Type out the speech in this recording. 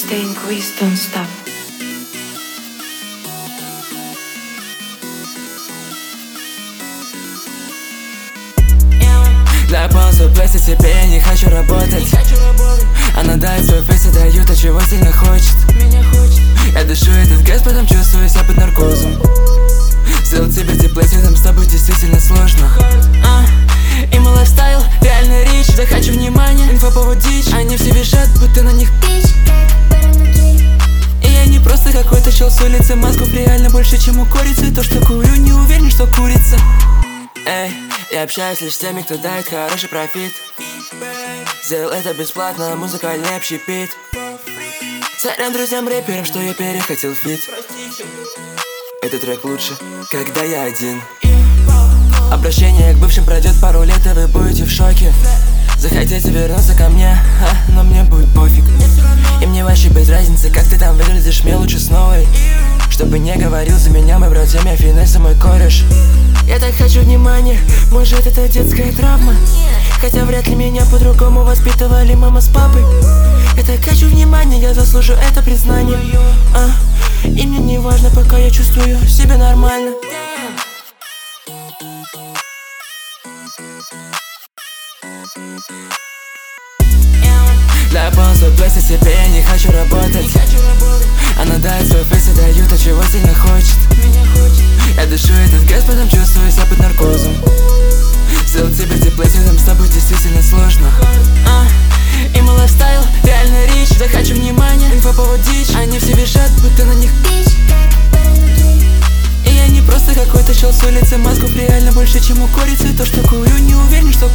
stay in Greece, don't stop. Для полностью плейса теперь я не хочу работать. Она дает свой фейс и дает то, чего сильно хочет. Я дышу этот газ, потом чувствую себя под наркозом. Сделать тебе теплее, рядом с тобой действительно сложно. И мой лайфстайл, реально рич. Да хочу внимания, инфоповод дичь. Они все визжат, будто на них пич. И я не просто какой-то чел с улицы. Масков реально больше, чем у курицы. То, что курю, не уверен, что курица. Эй, я общаюсь лишь с теми, кто дает хороший профит. Сделал это бесплатно, музыкальный общепит. Сорян друзьям рэперам, что я перехотел фит. Этот трек лучше, когда я один. Обращение к бывшим пройдет пару лет, и вы будете в шоке. Захотите вернуться ко мне, но мне будет пофиг. И мне вообще без разницы, как ты там выглядишь, мне лучше с новой. Чтобы не говорил за меня мой брат, я финесса, мой кореш. Я так хочу внимания, может это детская травма. Хотя вряд ли меня по-другому воспитывали мама с папой. Я так хочу внимания, я заслужу это признание. И мне не важно, пока я чувствую себя нормально. Для полностью плейса теперь я не хочу работать. Она дает свой фейс и дает то, чего сильно хочет. Я дышу этот газ, потом чувствую себя под наркозом. Сделать тебе теплее, рядом с тобой действительно сложно. И мой лайфстайл, реально рич. Да хочу внимания, инфоповод дичь. Они все визжат, будто на них пич. И я не просто какой-то чел с улицы. Масков реально больше, чем у курицы. То, что курю, не уверен, что